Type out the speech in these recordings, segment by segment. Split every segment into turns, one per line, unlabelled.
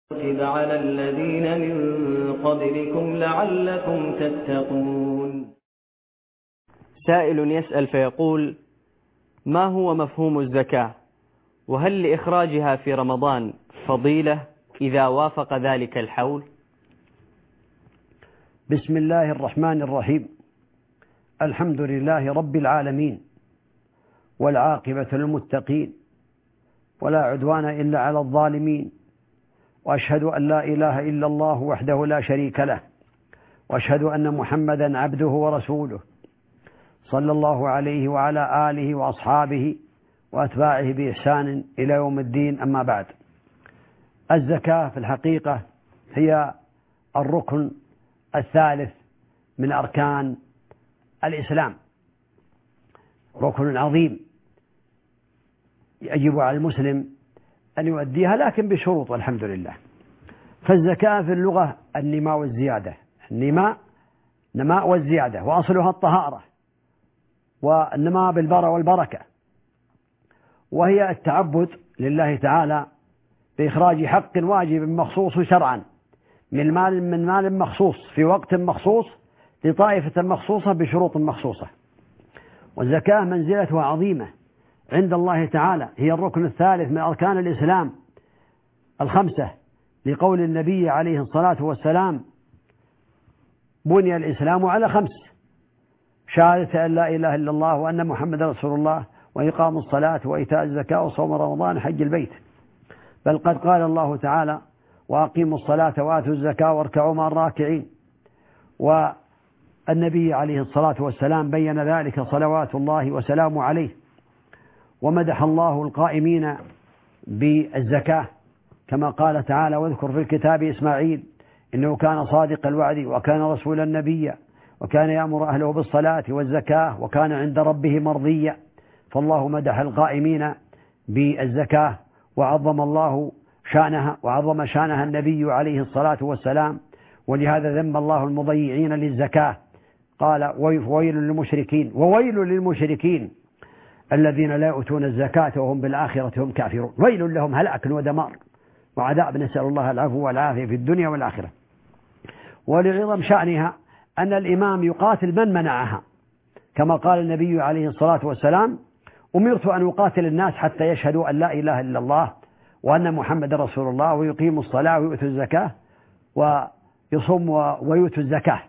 كتب على الذين من قبلكم لعلكم تتقون.
سائل يسأل فيقول: ما هو مفهوم الزكاة؟ وهل لإخراجها في رمضان فضيلة إذا وافق ذلك الحول؟
بسم الله الرحمن الرحيم. الحمد لله رب العالمين، والعاقبة للمتقين، ولا عدوان إلا على الظالمين، وأشهد أن لا إله إلا الله وحده لا شريك له، وأشهد أن محمدا عبده ورسوله صلى الله عليه وعلى آله وأصحابه وأتباعه بإحسان إلى يوم الدين. أما بعد، الزكاة في الحقيقة هي الركن الثالث من أركان الإسلام، ركن عظيم يجب على المسلم أن يؤديها، لكن بشروط والحمد لله. فالزكاة في اللغة النماء والزيادة، نماء والزيادة، وأصلها الطهارة والنماء بالبر والبركة، وهي التعبد لله تعالى بإخراج حق واجب مخصوص شرعا من مال مخصوص في وقت مخصوص لطائفة مخصوصة بشروط مخصوصة. والزكاة منزلتها عظيمة عند الله تعالى، هي الركن الثالث من أركان الإسلام الخمسة، لقول النبي عليه الصلاة والسلام: بني الإسلام على خمس: شهادة أن لا إله إلا الله وأن محمد رسول الله، وإقام الصلاة، وإيتاء الزكاة، وصوم رمضان، حج البيت. بل قد قال الله تعالى: وأقيموا الصلاة وآتوا الزكاة واركعوا مع الراكعين. والنبي عليه الصلاة والسلام بين ذلك صلوات الله وسلامه عليه، ومدح الله القائمين بالزكاة كما قال تعالى: واذكر في الكتاب إسماعيل إنه كان صادق الوعد وكان رسولا نبيا وكان يأمر أهله بالصلاة والزكاة وكان عند ربه مرضيا. فالله مدح القائمين بالزكاة وعظم الله شأنها، وعظم شأنها النبي عليه الصلاة والسلام، ولهذا ذم الله المضيعين للزكاة، قال: وويل للمشركين الذين لا يؤتون الزكاة وهم بالآخرة هم كافرون. ويل لهم، هلاك ودمار وعذاب، نسأل الله العفو والعافية في الدنيا والآخرة. ولعظم شأنها أن الإمام يقاتل من منعها، كما قال النبي عليه الصلاة والسلام: أمرت أن أقاتل الناس حتى يشهدوا أن لا إله إلا الله وأن محمد رسول الله ويقيموا الصلاة ويؤتوا الزكاة ويصوم ويؤتوا الزكاة.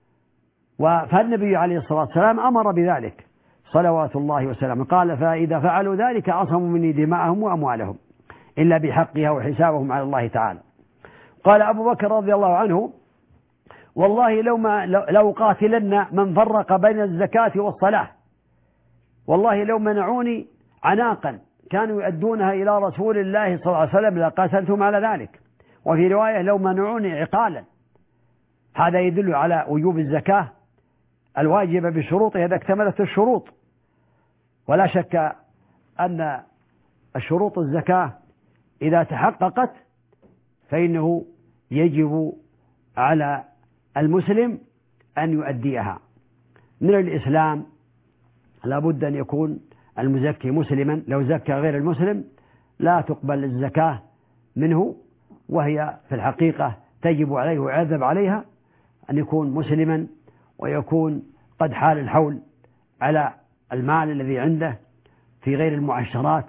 فالنبي عليه الصلاة والسلام أمر بذلك صلوات الله وسلامه، قال: فإذا فعلوا ذلك عصموا مني دماءهم وأموالهم إلا بحقها وحسابهم على الله تعالى. قال أبو بكر رضي الله عنه: والله لو قاتلن من فرق بين الزكاة والصلاة، والله لو منعوني عناقا كانوا يؤدونها إلى رسول الله صلى الله عليه وسلم لقاتلتهم على ذلك. وفي رواية: لو منعوني عقالا. هذا يدل على وجوب الزكاة الواجبة بشروطها إذا اكتملت الشروط. ولا شك أن الشروط الزكاة إذا تحققت فإنه يجب على المسلم أن يؤديها. من الإسلام لابد أن يكون المزكي مسلما، لو زكى غير المسلم لا تقبل الزكاة منه، وهي في الحقيقة تجب عليه ويعذب عليها أن يكون مسلما ويكون قد حال الحول على المال الذي عنده في غير المعشرات.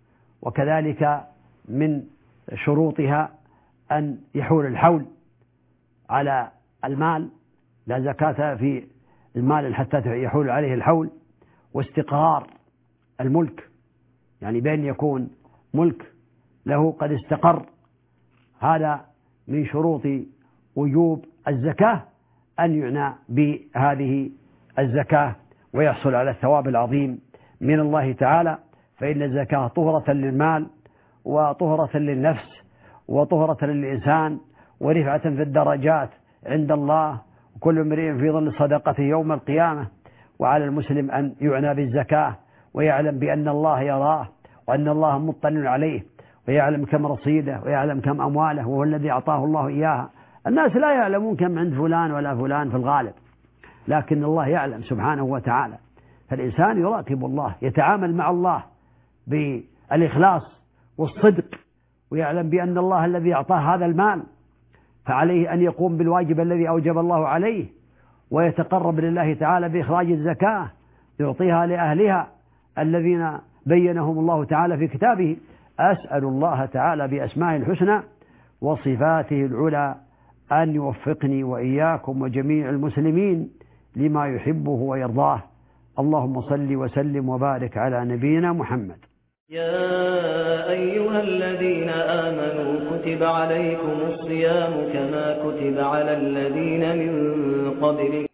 وكذلك من شروطها أن يحول الحول على المال، لا زكاة في المال حتى يحول عليه الحول. واستقرار الملك، يعني بأن يكون ملك له قد استقر، هذا من شروط وجوب الزكاة، أن يعنى بهذه الزكاة ويحصل على الثواب العظيم من الله تعالى. فإن الزكاة طهرة للمال وطهرة للنفس وطهرة للإنسان ورفعة في الدرجات عند الله، وكل امرئ في ظل صدقته يوم القيامة. وعلى المسلم أن يعنى بالزكاة ويعلم بأن الله يراه وأن الله مطلع عليه، ويعلم كم رصيده ويعلم كم أمواله، وهو الذي أعطاه الله إياها. الناس لا يعلمون كم عند فلان ولا فلان في الغالب، لكن الله يعلم سبحانه وتعالى. فالإنسان يراقب الله، يتعامل مع الله بالإخلاص والصدق ويعلم بأن الله الذي أعطاه هذا المال، فعليه أن يقوم بالواجب الذي أوجب الله عليه، ويتقرب لله تعالى بإخراج الزكاة يعطيها لأهلها الذين بينهم الله تعالى في كتابه. أسأل الله تعالى بأسمائه الحسنى وصفاته العلى أن يوفقني وإياكم وجميع المسلمين لما يحبه ويرضاه. اللهم صل وسلم وبارك على نبينا محمد.
يا أيها الذين آمنوا كتب عليكم الصيام كما كتب على الذين من قبلكم